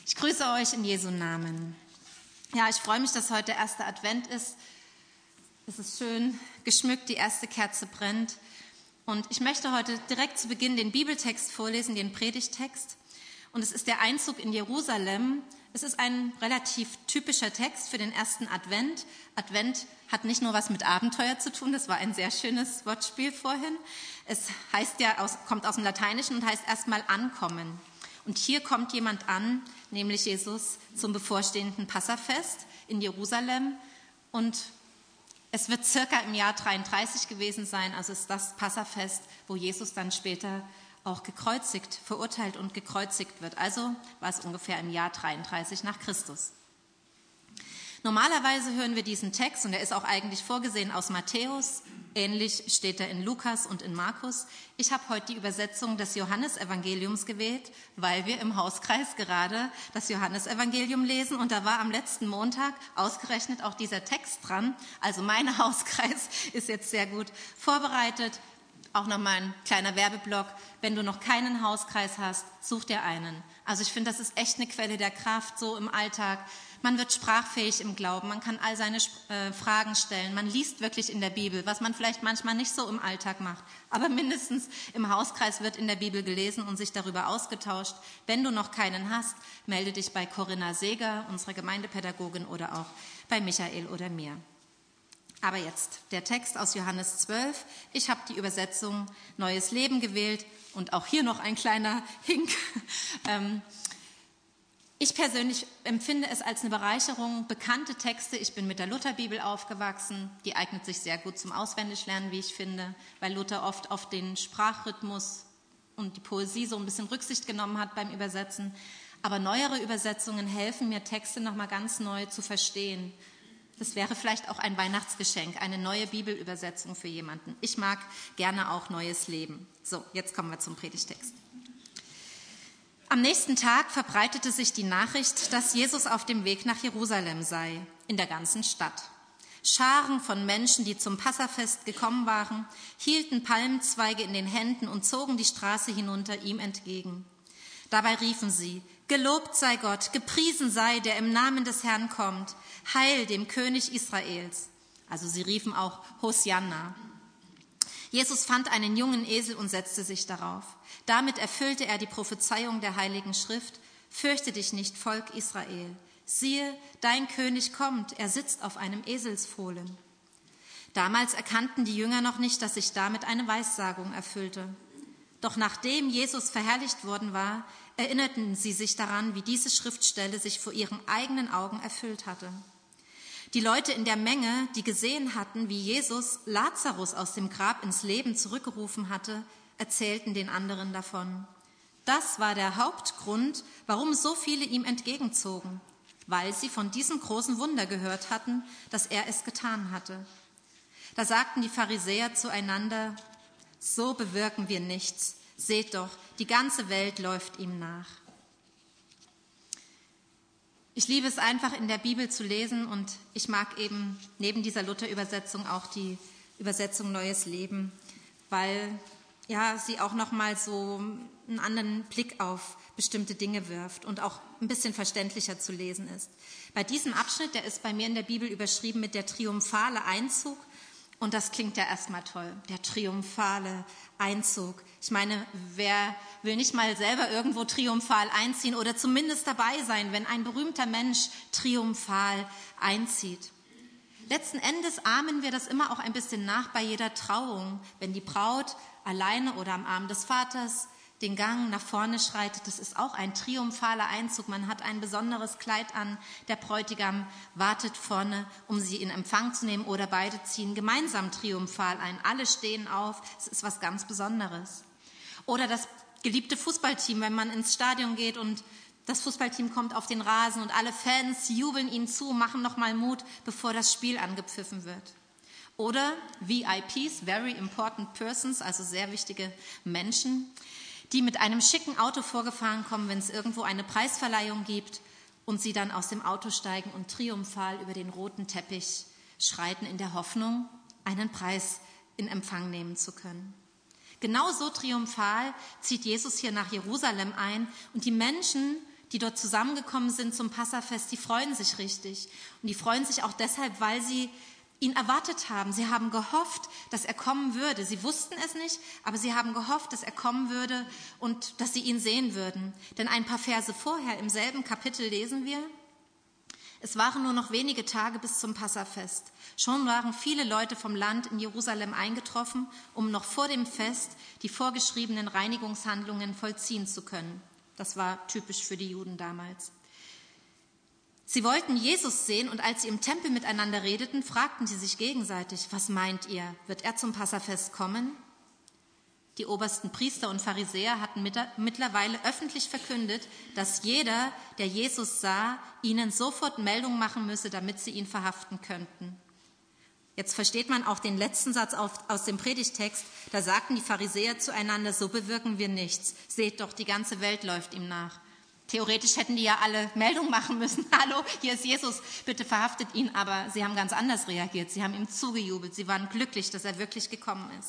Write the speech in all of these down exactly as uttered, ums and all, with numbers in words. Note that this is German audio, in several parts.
Ich grüße euch in Jesu Namen. Ja, ich freue mich, dass heute der erste Advent ist. Es ist schön geschmückt, die erste Kerze brennt. Und ich möchte heute direkt zu Beginn den Bibeltext vorlesen, den Predigttext. Und es ist der Einzug in Jerusalem. Es ist ein relativ typischer Text für den ersten Advent. Advent hat nicht nur was mit Abenteuer zu tun, das war ein sehr schönes Wortspiel vorhin. Es heißt ja, aus, kommt aus dem Lateinischen und heißt erstmal ankommen. Und hier kommt jemand an, nämlich Jesus, zum bevorstehenden Passafest in Jerusalem. Und es wird circa im Jahr dreiunddreißig gewesen sein, also ist das Passafest, wo Jesus dann später auch gekreuzigt, verurteilt und gekreuzigt wird. Also war es ungefähr im Jahr dreiunddreißig nach Christus. Normalerweise hören wir diesen Text, und er ist auch eigentlich vorgesehen aus Matthäus, ähnlich steht er in Lukas und in Markus. Ich habe heute die Übersetzung des Johannesevangeliums gewählt, weil wir im Hauskreis gerade das Johannesevangelium lesen, und da war am letzten Montag ausgerechnet auch dieser Text dran. Also mein Hauskreis ist jetzt sehr gut vorbereitet. Auch nochmal ein kleiner Werbeblock. Wenn du noch keinen Hauskreis hast, such dir einen. Also ich finde, das ist echt eine Quelle der Kraft, so im Alltag. Man wird sprachfähig im Glauben, man kann all seine äh, Fragen stellen, man liest wirklich in der Bibel, was man vielleicht manchmal nicht so im Alltag macht. Aber mindestens im Hauskreis wird in der Bibel gelesen und sich darüber ausgetauscht. Wenn du noch keinen hast, melde dich bei Corinna Seeger, unserer Gemeindepädagogin, oder auch bei Michael oder mir. Aber jetzt der Text aus Johannes zwölf. Ich habe die Übersetzung Neues Leben gewählt und auch hier noch ein kleiner Hink. Ich persönlich empfinde es als eine Bereicherung, bekannte Texte. Ich bin mit der Lutherbibel aufgewachsen. Die eignet sich sehr gut zum Auswendiglernen, wie ich finde, weil Luther oft auf den Sprachrhythmus und die Poesie so ein bisschen Rücksicht genommen hat beim Übersetzen. Aber neuere Übersetzungen helfen mir, Texte nochmal ganz neu zu verstehen. Das wäre vielleicht auch ein Weihnachtsgeschenk, eine neue Bibelübersetzung für jemanden. Ich mag gerne auch Neues Leben. So, jetzt kommen wir zum Predigtext. Am nächsten Tag verbreitete sich die Nachricht, dass Jesus auf dem Weg nach Jerusalem sei, in der ganzen Stadt. Scharen von Menschen, die zum Passafest gekommen waren, hielten Palmzweige in den Händen und zogen die Straße hinunter ihm entgegen. Dabei riefen sie: Gelobt sei Gott, gepriesen sei, der im Namen des Herrn kommt, Heil dem König Israels. Also sie riefen auch Hosianna. Jesus fand einen jungen Esel und setzte sich darauf. Damit erfüllte er die Prophezeiung der Heiligen Schrift: Fürchte dich nicht, Volk Israel. Siehe, dein König kommt, er sitzt auf einem Eselsfohlen. Damals erkannten die Jünger noch nicht, dass sich damit eine Weissagung erfüllte. Doch nachdem Jesus verherrlicht worden war, erinnerten sie sich daran, wie diese Schriftstelle sich vor ihren eigenen Augen erfüllt hatte. Die Leute in der Menge, die gesehen hatten, wie Jesus Lazarus aus dem Grab ins Leben zurückgerufen hatte, erzählten den anderen davon. Das war der Hauptgrund, warum so viele ihm entgegenzogen, weil sie von diesem großen Wunder gehört hatten, dass er es getan hatte. Da sagten die Pharisäer zueinander: So bewirken wir nichts. Seht doch, die ganze Welt läuft ihm nach. Ich liebe es einfach, in der Bibel zu lesen, und ich mag eben neben dieser Luther-Übersetzung auch die Übersetzung Neues Leben, weil ja, sie auch nochmal so einen anderen Blick auf bestimmte Dinge wirft und auch ein bisschen verständlicher zu lesen ist. Bei diesem Abschnitt, der ist bei mir in der Bibel überschrieben mit der triumphale Einzug. Und das klingt ja erstmal toll, der triumphale Einzug. Ich meine, wer will nicht mal selber irgendwo triumphal einziehen oder zumindest dabei sein, wenn ein berühmter Mensch triumphal einzieht? Letzten Endes ahmen wir das immer auch ein bisschen nach bei jeder Trauung, wenn die Braut alleine oder am Arm des Vaters den Gang nach vorne schreitet. Das ist auch ein triumphaler Einzug. Man hat ein besonderes Kleid an. Der Bräutigam wartet vorne, um sie in Empfang zu nehmen, oder beide ziehen gemeinsam triumphal ein. Alle stehen auf. Es ist was ganz Besonderes. Oder das geliebte Fußballteam, wenn man ins Stadion geht und das Fußballteam kommt auf den Rasen und alle Fans jubeln ihnen zu, machen nochmal Mut, bevor das Spiel angepfiffen wird. Oder V I Ps, Very Important Persons, also sehr wichtige Menschen, die mit einem schicken Auto vorgefahren kommen, wenn es irgendwo eine Preisverleihung gibt, und sie dann aus dem Auto steigen und triumphal über den roten Teppich schreiten, in der Hoffnung, einen Preis in Empfang nehmen zu können. Genauso triumphal zieht Jesus hier nach Jerusalem ein, und die Menschen die dort zusammengekommen sind zum Passafest, die freuen sich richtig. Und die freuen sich auch deshalb, weil sie ihn erwartet haben. Sie haben gehofft, dass er kommen würde. Sie wussten es nicht, aber sie haben gehofft, dass er kommen würde und dass sie ihn sehen würden. Denn ein paar Verse vorher im selben Kapitel lesen wir: Es waren nur noch wenige Tage bis zum Passafest. Schon waren viele Leute vom Land in Jerusalem eingetroffen, um noch vor dem Fest die vorgeschriebenen Reinigungshandlungen vollziehen zu können. Das war typisch für die Juden damals. Sie wollten Jesus sehen, und als sie im Tempel miteinander redeten, fragten sie sich gegenseitig: Was meint ihr, wird er zum Passafest kommen? Die obersten Priester und Pharisäer hatten mittlerweile öffentlich verkündet, dass jeder, der Jesus sah, ihnen sofort Meldung machen müsse, damit sie ihn verhaften könnten. Jetzt versteht man auch den letzten Satz aus dem Predigtext. Da sagten die Pharisäer zueinander: So bewirken wir nichts. Seht doch, die ganze Welt läuft ihm nach. Theoretisch hätten die ja alle Meldung machen müssen: Hallo, hier ist Jesus, bitte verhaftet ihn. Aber sie haben ganz anders reagiert. Sie haben ihm zugejubelt. Sie waren glücklich, dass er wirklich gekommen ist.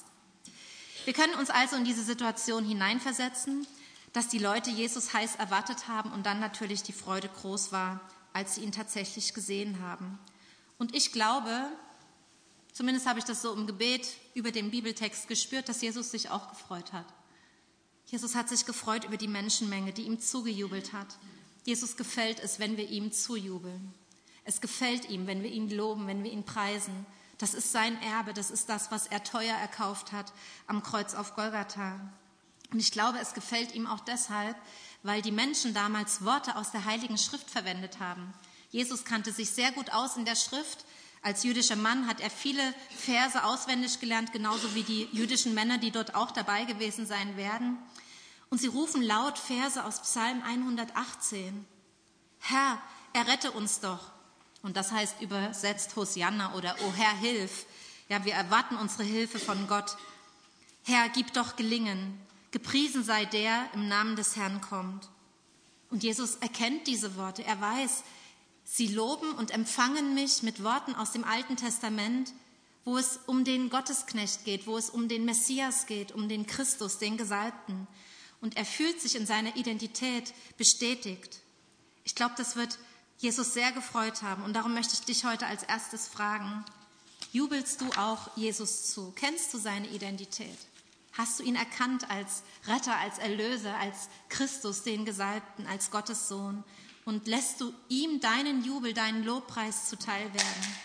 Wir können uns also in diese Situation hineinversetzen, dass die Leute Jesus heiß erwartet haben und dann natürlich die Freude groß war, als sie ihn tatsächlich gesehen haben. Und ich glaube, zumindest habe ich das so im Gebet über den Bibeltext gespürt, dass Jesus sich auch gefreut hat. Jesus hat sich gefreut über die Menschenmenge, die ihm zugejubelt hat. Jesus gefällt es, wenn wir ihm zujubeln. Es gefällt ihm, wenn wir ihn loben, wenn wir ihn preisen. Das ist sein Erbe, das ist das, was er teuer erkauft hat am Kreuz auf Golgatha. Und ich glaube, es gefällt ihm auch deshalb, weil die Menschen damals Worte aus der Heiligen Schrift verwendet haben. Jesus kannte sich sehr gut aus in der Schrift. Als jüdischer Mann hat er viele Verse auswendig gelernt, genauso wie die jüdischen Männer, die dort auch dabei gewesen sein werden. Und sie rufen laut Verse aus Psalm hundertachtzehn. Herr, errette uns doch. Und das heißt übersetzt Hosianna oder O Herr, hilf. Ja, wir erwarten unsere Hilfe von Gott. Herr, gib doch Gelingen. Gepriesen sei der, im Namen des Herrn kommt. Und Jesus erkennt diese Worte. Er weiß, sie loben und empfangen mich mit Worten aus dem Alten Testament, wo es um den Gottesknecht geht, wo es um den Messias geht, um den Christus, den Gesalbten. Und er fühlt sich in seiner Identität bestätigt. Ich glaube, das wird Jesus sehr gefreut haben. Und darum möchte ich dich heute als erstes fragen: Jubelst du auch Jesus zu? Kennst du seine Identität? Hast du ihn erkannt als Retter, als Erlöser, als Christus, den Gesalbten, als Gottes Sohn? Und lässt du ihm deinen Jubel, deinen Lobpreis zuteil werden?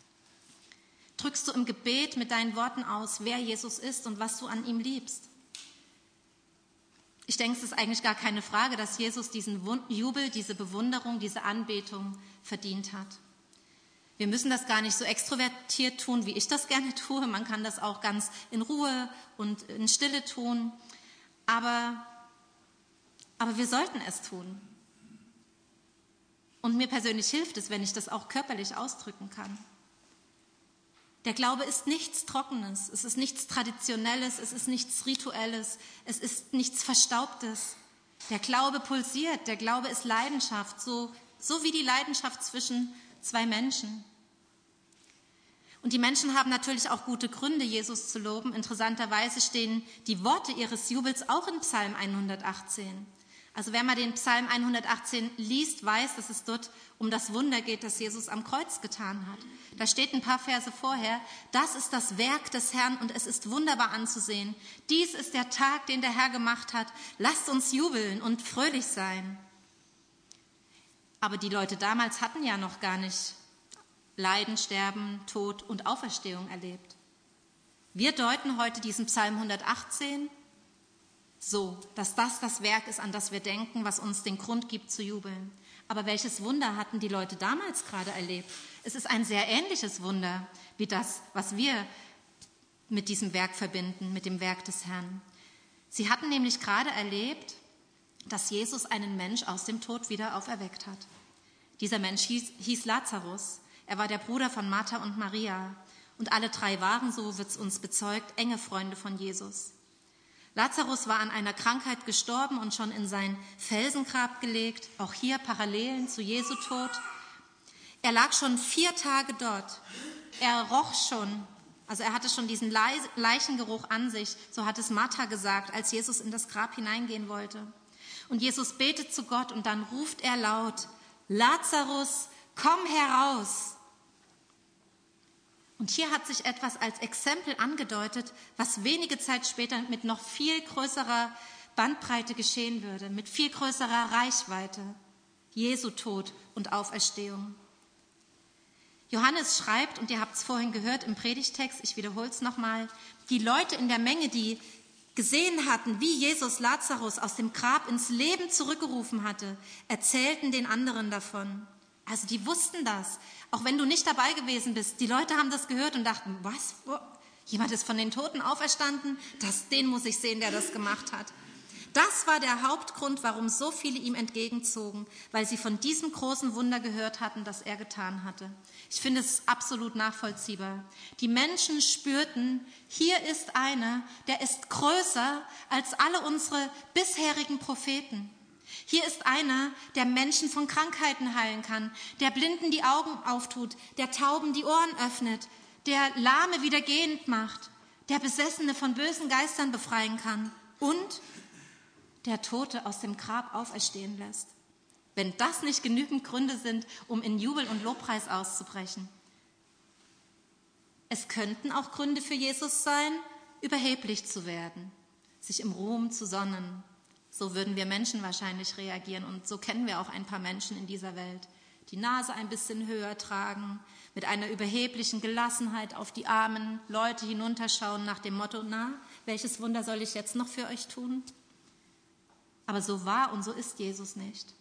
Drückst du im Gebet mit deinen Worten aus, wer Jesus ist und was du an ihm liebst? Ich denke, es ist eigentlich gar keine Frage, dass Jesus diesen Jubel, diese Bewunderung, diese Anbetung verdient hat. Wir müssen das gar nicht so extrovertiert tun, wie ich das gerne tue. Man kann das auch ganz in Ruhe und in Stille tun. Aber, aber wir sollten es tun. Und mir persönlich hilft es, wenn ich das auch körperlich ausdrücken kann. Der Glaube ist nichts Trockenes, es ist nichts Traditionelles, es ist nichts Rituelles, es ist nichts Verstaubtes. Der Glaube pulsiert, der Glaube ist Leidenschaft, so, so wie die Leidenschaft zwischen zwei Menschen. Und die Menschen haben natürlich auch gute Gründe, Jesus zu loben. Interessanterweise stehen die Worte ihres Jubels auch in Psalm hundertachtzehn. Also wer mal den Psalm hundertachtzehn liest, weiß, dass es dort um das Wunder geht, das Jesus am Kreuz getan hat. Da steht ein paar Verse vorher: Das ist das Werk des Herrn und es ist wunderbar anzusehen. Dies ist der Tag, den der Herr gemacht hat. Lasst uns jubeln und fröhlich sein. Aber die Leute damals hatten ja noch gar nicht Leiden, Sterben, Tod und Auferstehung erlebt. Wir deuten heute diesen Psalm hundertachtzehn so, dass das das Werk ist, an das wir denken, was uns den Grund gibt zu jubeln. Aber welches Wunder hatten die Leute damals gerade erlebt? Es ist ein sehr ähnliches Wunder wie das, was wir mit diesem Werk verbinden, mit dem Werk des Herrn. Sie hatten nämlich gerade erlebt, dass Jesus einen Mensch aus dem Tod wieder auferweckt hat. Dieser Mensch hieß, hieß Lazarus. Er war der Bruder von Martha und Maria. Und alle drei waren, so wird es uns bezeugt, enge Freunde von Jesus. Lazarus war an einer Krankheit gestorben und schon in sein Felsengrab gelegt, auch hier Parallelen zu Jesu Tod. Er lag schon vier Tage dort. Er roch schon, also er hatte schon diesen Leichengeruch an sich, so hat es Martha gesagt, als Jesus in das Grab hineingehen wollte. Und Jesus betet zu Gott und dann ruft er laut, Lazarus, komm heraus. Und hier hat sich etwas als Exempel angedeutet, was wenige Zeit später mit noch viel größerer Bandbreite geschehen würde, mit viel größerer Reichweite. Jesu Tod und Auferstehung. Johannes schreibt, und ihr habt es vorhin gehört im Predigtext, ich wiederhole es nochmal, die Leute in der Menge, die gesehen hatten, wie Jesus Lazarus aus dem Grab ins Leben zurückgerufen hatte, erzählten den anderen davon. Also die wussten das, auch wenn du nicht dabei gewesen bist. Die Leute haben das gehört und dachten, was, jemand ist von den Toten auferstanden? Das, den muss ich sehen, der das gemacht hat. Das war der Hauptgrund, warum so viele ihm entgegenzogen, weil sie von diesem großen Wunder gehört hatten, das er getan hatte. Ich finde es absolut nachvollziehbar. Die Menschen spürten, hier ist einer, der ist größer als alle unsere bisherigen Propheten. Hier ist einer, der Menschen von Krankheiten heilen kann, der Blinden die Augen auftut, der Tauben die Ohren öffnet, der Lahme wieder gehend macht, der Besessene von bösen Geistern befreien kann und der Tote aus dem Grab auferstehen lässt. Wenn das nicht genügend Gründe sind, um in Jubel und Lobpreis auszubrechen. Es könnten auch Gründe für Jesus sein, überheblich zu werden, sich im Ruhm zu sonnen. So würden wir Menschen wahrscheinlich reagieren und so kennen wir auch ein paar Menschen in dieser Welt, die Nase ein bisschen höher tragen, mit einer überheblichen Gelassenheit auf die armen Leute hinunterschauen nach dem Motto, na, welches Wunder soll ich jetzt noch für euch tun? Aber so war und so ist Jesus nicht.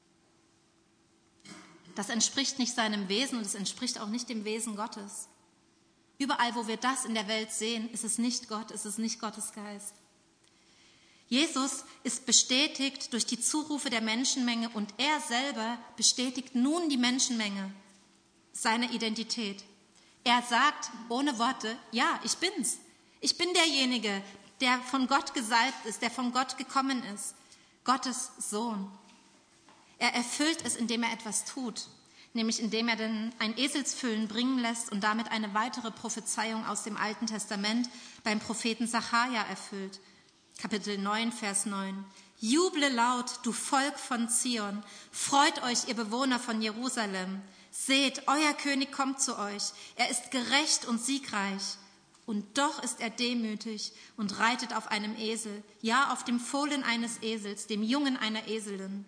Das entspricht nicht seinem Wesen und es entspricht auch nicht dem Wesen Gottes. Überall, wo wir das in der Welt sehen, ist es nicht Gott, ist es nicht Gottes Geist. Jesus ist bestätigt durch die Zurufe der Menschenmenge und er selber bestätigt nun die Menschenmenge seine Identität. Er sagt ohne Worte, ja, ich bin's. Ich bin derjenige, der von Gott gesalbt ist, der von Gott gekommen ist. Gottes Sohn. Er erfüllt es, indem er etwas tut, nämlich indem er den, ein Eselsfüllen bringen lässt und damit eine weitere Prophezeiung aus dem Alten Testament beim Propheten Sacharja erfüllt. Kapitel neun, Vers neun. Juble laut, du Volk von Zion, freut euch, ihr Bewohner von Jerusalem. Seht, euer König kommt zu euch, er ist gerecht und siegreich. Und doch ist er demütig und reitet auf einem Esel, ja auf dem Fohlen eines Esels, dem Jungen einer Eselin.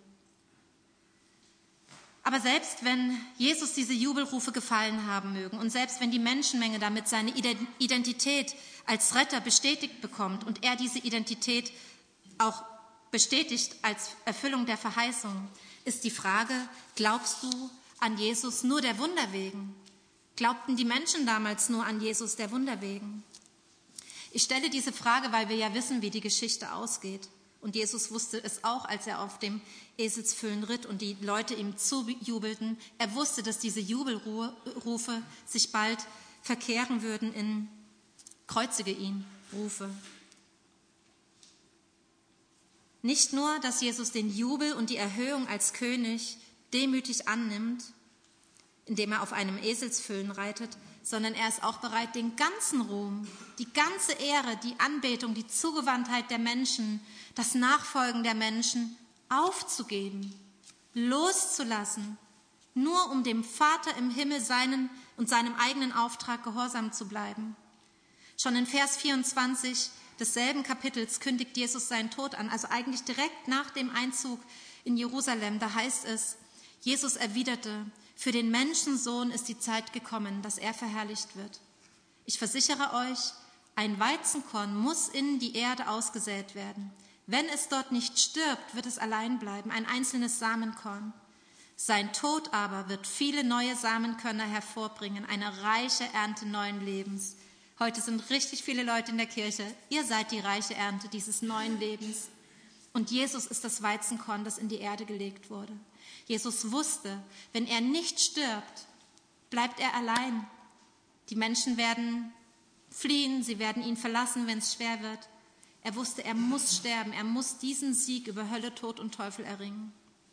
Aber selbst wenn Jesus diese Jubelrufe gefallen haben mögen und selbst wenn die Menschenmenge damit seine Identität als Retter bestätigt bekommt und er diese Identität auch bestätigt als Erfüllung der Verheißung, ist die Frage, glaubst du an Jesus nur der Wunder wegen? Glaubten die Menschen damals nur an Jesus der Wunder wegen? Ich stelle diese Frage, weil wir ja wissen, wie die Geschichte ausgeht. Und Jesus wusste es auch, als er auf dem Eselsfüllen ritt und die Leute ihm zujubelten. Er wusste, dass diese Jubelrufe sich bald verkehren würden in Kreuzige ihn Rufe. Nicht nur, dass Jesus den Jubel und die Erhöhung als König demütig annimmt, indem er auf einem Eselsfüllen reitet, sondern er ist auch bereit, den ganzen Ruhm, die ganze Ehre, die Anbetung, die Zugewandtheit der Menschen, das Nachfolgen der Menschen aufzugeben, loszulassen, nur um dem Vater im Himmel seinen und seinem eigenen Auftrag gehorsam zu bleiben. Schon in Vers vierundzwanzig desselben Kapitels kündigt Jesus seinen Tod an, also eigentlich direkt nach dem Einzug in Jerusalem. Da heißt es, Jesus erwiderte, für den Menschensohn ist die Zeit gekommen, dass er verherrlicht wird. Ich versichere euch, ein Weizenkorn muss in die Erde ausgesät werden. Wenn es dort nicht stirbt, wird es allein bleiben, ein einzelnes Samenkorn. Sein Tod aber wird viele neue Samenkörner hervorbringen, eine reiche Ernte neuen Lebens. Heute sind richtig viele Leute in der Kirche. Ihr seid die reiche Ernte dieses neuen Lebens. Und Jesus ist das Weizenkorn, das in die Erde gelegt wurde. Jesus wusste, wenn er nicht stirbt, bleibt er allein. Die Menschen werden fliehen, sie werden ihn verlassen, wenn es schwer wird. Er wusste, er muss sterben, er muss diesen Sieg über Hölle, Tod und Teufel erringen.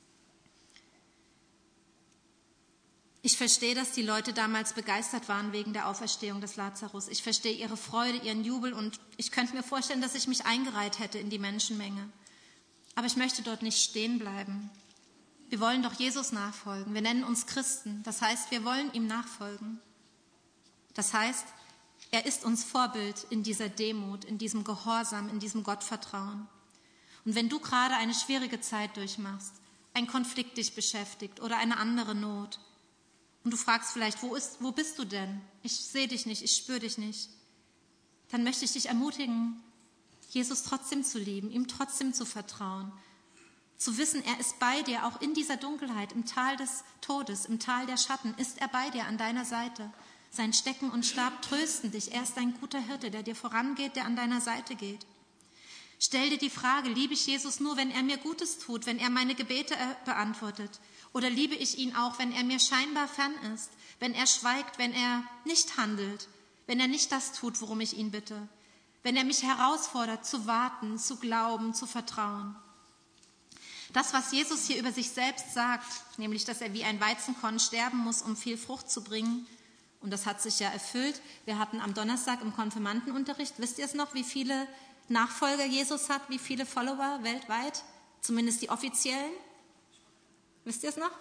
Ich verstehe, dass die Leute damals begeistert waren wegen der Auferstehung des Lazarus. Ich verstehe ihre Freude, ihren Jubel und ich könnte mir vorstellen, dass ich mich eingereiht hätte in die Menschenmenge. Aber ich möchte dort nicht stehen bleiben. Wir wollen doch Jesus nachfolgen. Wir nennen uns Christen. Das heißt, wir wollen ihm nachfolgen. Das heißt, er ist uns Vorbild in dieser Demut, in diesem Gehorsam, in diesem Gottvertrauen. Und wenn du gerade eine schwierige Zeit durchmachst, ein Konflikt dich beschäftigt oder eine andere Not, und du fragst vielleicht, wo, ist, wo bist du denn? Ich sehe dich nicht, ich spüre dich nicht. Dann möchte ich dich ermutigen, Jesus trotzdem zu lieben, ihm trotzdem zu vertrauen. Zu wissen, er ist bei dir, auch in dieser Dunkelheit, im Tal des Todes, im Tal der Schatten, ist er bei dir an deiner Seite. Sein Stecken und Stab trösten dich. Er ist ein guter Hirte, der dir vorangeht, der an deiner Seite geht. Stell dir die Frage, liebe ich Jesus nur, wenn er mir Gutes tut, wenn er meine Gebete beantwortet? Oder liebe ich ihn auch, wenn er mir scheinbar fern ist, wenn er schweigt, wenn er nicht handelt, wenn er nicht das tut, worum ich ihn bitte, wenn er mich herausfordert, zu warten, zu glauben, zu vertrauen? Das, was Jesus hier über sich selbst sagt, nämlich, dass er wie ein Weizenkorn sterben muss, um viel Frucht zu bringen, und das hat sich ja erfüllt. Wir hatten am Donnerstag im Konfirmandenunterricht, wisst ihr es noch, wie viele Nachfolger Jesus hat, wie viele Follower weltweit, zumindest die offiziellen? Wisst ihr es noch?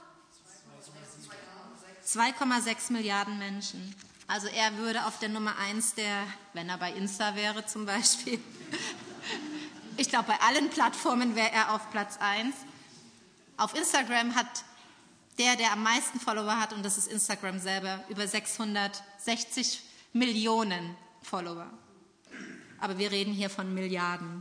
zwei Komma sechs Milliarden Menschen. Also er würde auf der Nummer eins der, wenn er bei Insta wäre zum Beispiel, ich glaube bei allen Plattformen wäre er auf Platz eins. Auf Instagram hat der, der am meisten Follower hat, und das ist Instagram selber, über sechshundertsechzig Millionen Follower. Aber wir reden hier von Milliarden.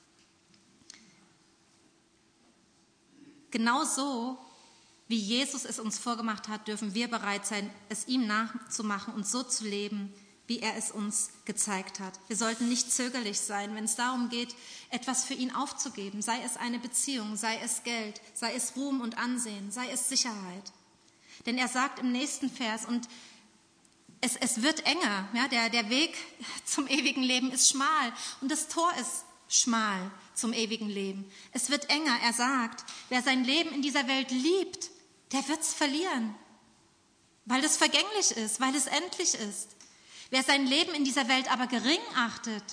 Genau so, wie Jesus es uns vorgemacht hat, dürfen wir bereit sein, es ihm nachzumachen und so zu leben, wie er es uns gezeigt hat. Wir sollten nicht zögerlich sein, wenn es darum geht, etwas für ihn aufzugeben, sei es eine Beziehung, sei es Geld, sei es Ruhm und Ansehen, sei es Sicherheit. Denn er sagt im nächsten Vers, und es, es wird enger, ja, der, der Weg zum ewigen Leben ist schmal und das Tor ist schmal zum ewigen Leben. Es wird enger, er sagt, wer sein Leben in dieser Welt liebt, der wird es verlieren, weil es vergänglich ist, weil es endlich ist. Wer sein Leben in dieser Welt aber gering achtet,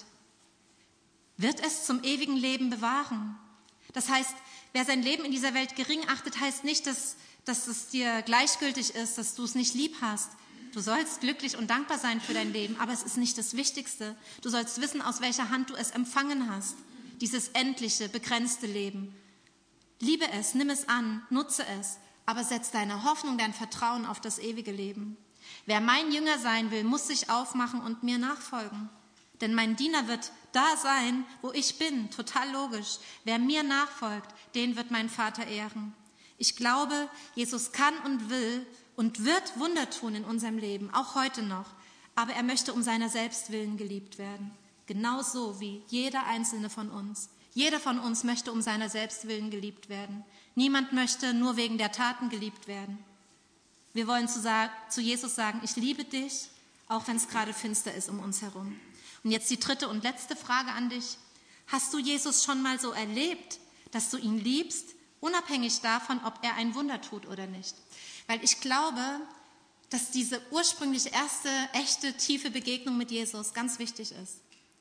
wird es zum ewigen Leben bewahren. Das heißt, wer sein Leben in dieser Welt gering achtet, heißt nicht, dass, dass es dir gleichgültig ist, dass du es nicht lieb hast. Du sollst glücklich und dankbar sein für dein Leben, aber es ist nicht das Wichtigste. Du sollst wissen, aus welcher Hand du es empfangen hast, dieses endliche, begrenzte Leben. Liebe es, nimm es an, nutze es, aber setz deine Hoffnung, dein Vertrauen auf das ewige Leben. Wer mein Jünger sein will, muss sich aufmachen und mir nachfolgen. Denn mein Diener wird da sein, wo ich bin, total logisch. Wer mir nachfolgt, den wird mein Vater ehren. Ich glaube, Jesus kann und will und wird Wunder tun in unserem Leben, auch heute noch. Aber er möchte um seiner selbst willen geliebt werden. Genauso wie jeder einzelne von uns. Jeder von uns möchte um seiner selbst willen geliebt werden. Niemand möchte nur wegen der Taten geliebt werden. Wir wollen zu, zu Jesus sagen, ich liebe dich, auch wenn es gerade finster ist um uns herum. Und jetzt die dritte und letzte Frage an dich. Hast du Jesus schon mal so erlebt, dass du ihn liebst, unabhängig davon, ob er ein Wunder tut oder nicht? Weil ich glaube, dass diese ursprüngliche, erste, echte, tiefe Begegnung mit Jesus ganz wichtig ist.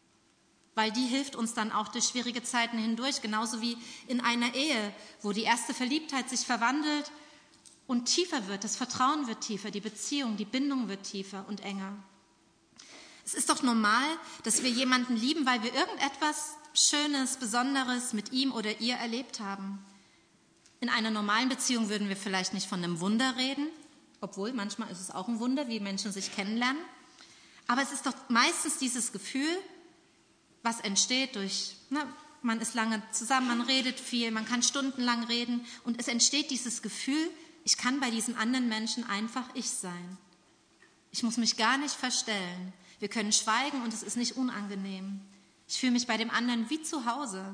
Weil die hilft uns dann auch durch schwierige Zeiten hindurch, genauso wie in einer Ehe, wo die erste Verliebtheit sich verwandelt und tiefer wird, das Vertrauen wird tiefer, die Beziehung, die Bindung wird tiefer und enger. Es ist doch normal, dass wir jemanden lieben, weil wir irgendetwas Schönes, Besonderes mit ihm oder ihr erlebt haben. In einer normalen Beziehung würden wir vielleicht nicht von einem Wunder reden, obwohl manchmal ist es auch ein Wunder, wie Menschen sich kennenlernen. Aber es ist doch meistens dieses Gefühl, was entsteht durch, ne, man ist lange zusammen, man redet viel, man kann stundenlang reden und es entsteht dieses Gefühl, ich kann bei diesem anderen Menschen einfach ich sein. Ich muss mich gar nicht verstellen. Wir können schweigen und es ist nicht unangenehm. Ich fühle mich bei dem anderen wie zu Hause.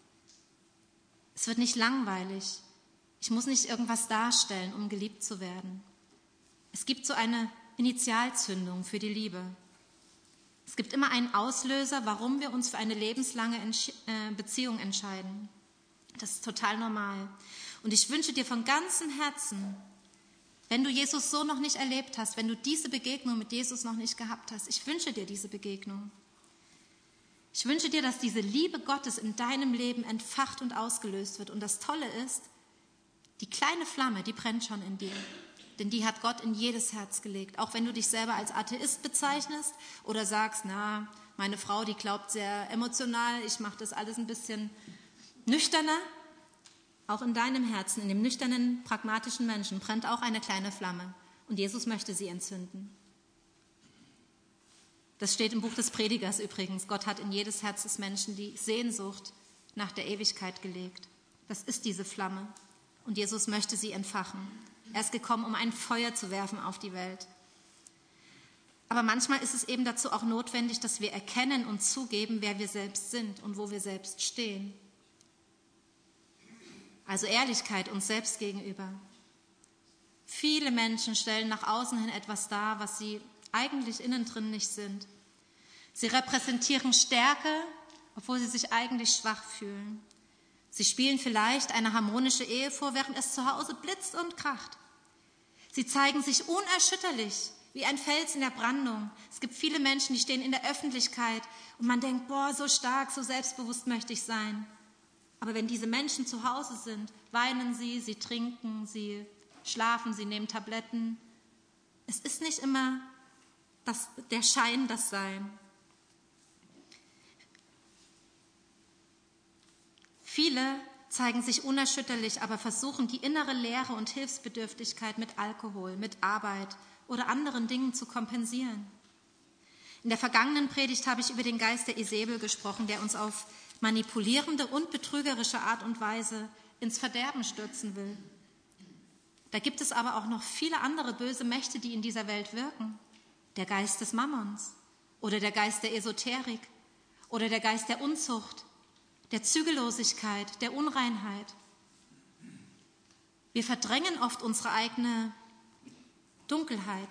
Es wird nicht langweilig. Ich muss nicht irgendwas darstellen, um geliebt zu werden. Es gibt so eine Initialzündung für die Liebe. Es gibt immer einen Auslöser, warum wir uns für eine lebenslange Beziehung entscheiden. Das ist total normal. Und ich wünsche dir von ganzem Herzen, wenn du Jesus so noch nicht erlebt hast, wenn du diese Begegnung mit Jesus noch nicht gehabt hast, ich wünsche dir diese Begegnung. Ich wünsche dir, dass diese Liebe Gottes in deinem Leben entfacht und ausgelöst wird. Und das Tolle ist, die kleine Flamme, die brennt schon in dir. Denn die hat Gott in jedes Herz gelegt. Auch wenn du dich selber als Atheist bezeichnest oder sagst, na, meine Frau, die glaubt sehr emotional, ich mache das alles ein bisschen nüchterner. Auch in deinem Herzen, in dem nüchternen, pragmatischen Menschen brennt auch eine kleine Flamme. Und Jesus möchte sie entzünden. Das steht im Buch des Predigers übrigens. Gott hat in jedes Herz des Menschen die Sehnsucht nach der Ewigkeit gelegt. Das ist diese Flamme. Und Jesus möchte sie entfachen. Er ist gekommen, um ein Feuer zu werfen auf die Welt. Aber manchmal ist es eben dazu auch notwendig, dass wir erkennen und zugeben, wer wir selbst sind und wo wir selbst stehen. Also Ehrlichkeit uns selbst gegenüber. Viele Menschen stellen nach außen hin etwas dar, was sie eigentlich innen drin nicht sind. Sie repräsentieren Stärke, obwohl sie sich eigentlich schwach fühlen. Sie spielen vielleicht eine harmonische Ehe vor, während es zu Hause blitzt und kracht. Sie zeigen sich unerschütterlich, wie ein Fels in der Brandung. Es gibt viele Menschen, die stehen in der Öffentlichkeit und man denkt, boah, so stark, so selbstbewusst möchte ich sein. Aber wenn diese Menschen zu Hause sind, weinen sie, sie trinken, sie schlafen, sie nehmen Tabletten. Es ist nicht immer das, der Schein das Sein. Viele zeigen sich unerschütterlich, aber versuchen, die innere Leere und Hilfsbedürftigkeit mit Alkohol, mit Arbeit oder anderen Dingen zu kompensieren. In der vergangenen Predigt habe ich über den Geist der Isabel gesprochen, der uns auf manipulierende und betrügerische Art und Weise ins Verderben stürzen will. Da gibt es aber auch noch viele andere böse Mächte, die in dieser Welt wirken. Der Geist des Mammons oder der Geist der Esoterik oder der Geist der Unzucht, der Zügellosigkeit, der Unreinheit. Wir verdrängen oft unsere eigene Dunkelheit,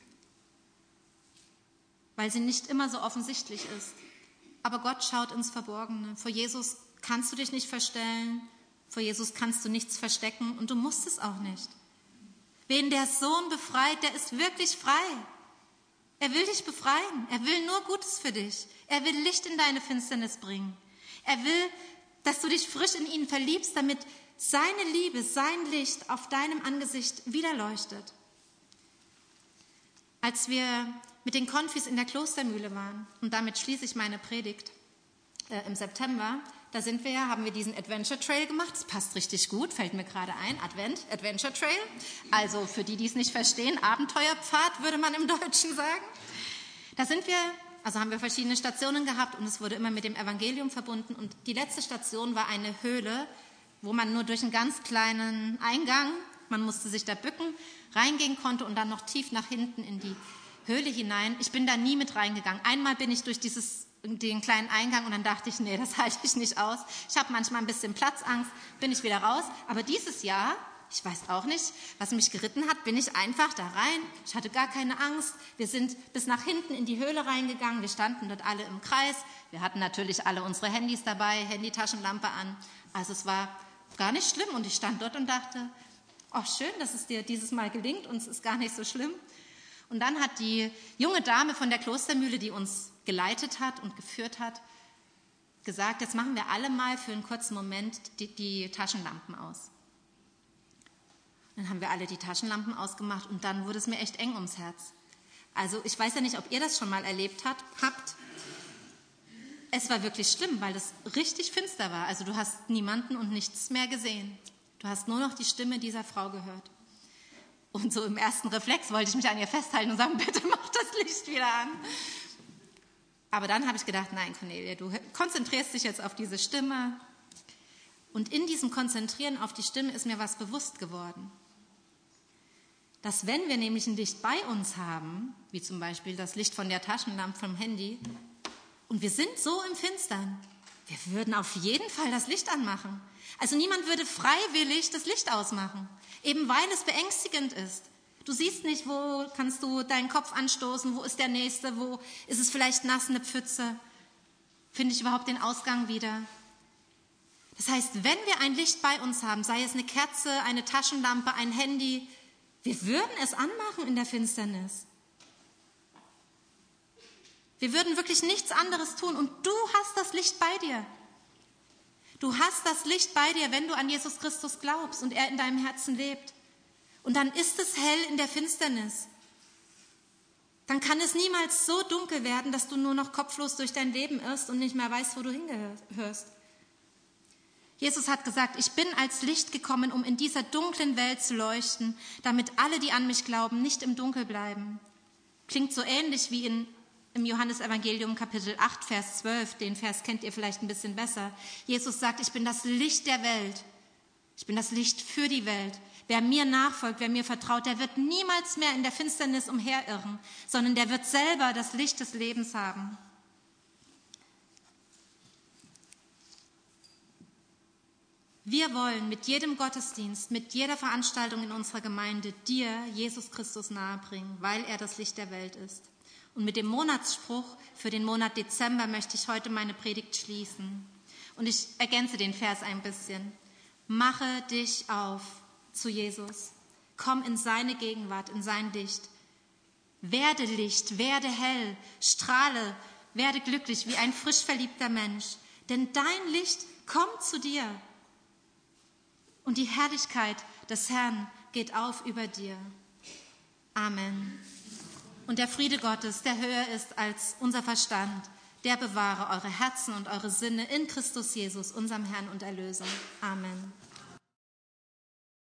weil sie nicht immer so offensichtlich ist. Aber Gott schaut ins Verborgene. Vor Jesus kannst du dich nicht verstellen, vor Jesus kannst du nichts verstecken und du musst es auch nicht. Wen der Sohn befreit, der ist wirklich frei. Er will dich befreien. Er will nur Gutes für dich. Er will Licht in deine Finsternis bringen. Er will, dass du dich frisch in ihn verliebst, damit seine Liebe, sein Licht auf deinem Angesicht wieder leuchtet. Als wir mit den Konfis in der Klostermühle waren, und damit schließe ich meine Predigt äh, im September, da sind wir ja, haben wir diesen Adventure Trail gemacht. Das passt richtig gut, fällt mir gerade ein. Advent, Adventure Trail. Also für die, die es nicht verstehen, Abenteuerpfad würde man im Deutschen sagen. Da sind wir, also haben wir verschiedene Stationen gehabt und es wurde immer mit dem Evangelium verbunden. Und die letzte Station war eine Höhle, wo man nur durch einen ganz kleinen Eingang, man musste sich da bücken, reingehen konnte und dann noch tief nach hinten in die Höhle hinein. Ich bin da nie mit reingegangen. Einmal bin ich durch dieses den kleinen Eingang und dann dachte ich, nee, das halte ich nicht aus. Ich habe manchmal ein bisschen Platzangst, bin ich wieder raus. Aber dieses Jahr, ich weiß auch nicht, was mich geritten hat, bin ich einfach da rein. Ich hatte gar keine Angst. Wir sind bis nach hinten in die Höhle reingegangen. Wir standen dort alle im Kreis. Wir hatten natürlich alle unsere Handys dabei, Handytaschenlampe an. Also es war gar nicht schlimm und ich stand dort und dachte, oh schön, dass es dir dieses Mal gelingt und es ist gar nicht so schlimm. Und dann hat die junge Dame von der Klostermühle, die uns geleitet hat und geführt hat, gesagt, jetzt machen wir alle mal für einen kurzen Moment die, die Taschenlampen aus. Dann haben wir alle die Taschenlampen ausgemacht und dann wurde es mir echt eng ums Herz. Also ich weiß ja nicht, ob ihr das schon mal erlebt habt. Es war wirklich schlimm, weil es richtig finster war. Also du hast niemanden und nichts mehr gesehen. Du hast nur noch die Stimme dieser Frau gehört. Und so im ersten Reflex wollte ich mich an ihr festhalten und sagen, bitte mach das Licht wieder an. Aber dann habe ich gedacht, nein, Cornelia, du konzentrierst dich jetzt auf diese Stimme. Und in diesem Konzentrieren auf die Stimme ist mir was bewusst geworden. Dass wenn wir nämlich ein Licht bei uns haben, wie zum Beispiel das Licht von der Taschenlampe vom Handy, und wir sind so im Finstern, wir würden auf jeden Fall das Licht anmachen. Also niemand würde freiwillig das Licht ausmachen, eben weil es beängstigend ist. Du siehst nicht, wo kannst du deinen Kopf anstoßen, wo ist der Nächste, wo ist es vielleicht nass, eine Pfütze. Finde ich überhaupt den Ausgang wieder? Das heißt, wenn wir ein Licht bei uns haben, sei es eine Kerze, eine Taschenlampe, ein Handy, wir würden es anmachen in der Finsternis. Wir würden wirklich nichts anderes tun und du hast das Licht bei dir. Du hast das Licht bei dir, wenn du an Jesus Christus glaubst und er in deinem Herzen lebt. Und dann ist es hell in der Finsternis. Dann kann es niemals so dunkel werden, dass du nur noch kopflos durch dein Leben irrst und nicht mehr weißt, wo du hingehörst. Jesus hat gesagt, ich bin als Licht gekommen, um in dieser dunklen Welt zu leuchten, damit alle, die an mich glauben, nicht im Dunkel bleiben. Klingt so ähnlich wie in, im Johannesevangelium Kapitel acht, Vers zwölf. Den Vers kennt ihr vielleicht ein bisschen besser. Jesus sagt, ich bin das Licht der Welt. Ich bin das Licht für die Welt. Wer mir nachfolgt, wer mir vertraut, der wird niemals mehr in der Finsternis umherirren, sondern der wird selber das Licht des Lebens haben. Wir wollen mit jedem Gottesdienst, mit jeder Veranstaltung in unserer Gemeinde dir, Jesus Christus, nahebringen, weil er das Licht der Welt ist. Und mit dem Monatsspruch für den Monat Dezember möchte ich heute meine Predigt schließen. Und ich ergänze den Vers ein bisschen. Mache dich auf zu Jesus. Komm in seine Gegenwart, in sein Licht. Werde Licht, werde hell, strahle, werde glücklich wie ein frisch verliebter Mensch. Denn dein Licht kommt zu dir. Und die Herrlichkeit des Herrn geht auf über dir. Amen. Und der Friede Gottes, der höher ist als unser Verstand, der bewahre eure Herzen und eure Sinne in Christus Jesus, unserem Herrn und Erlöser. Amen.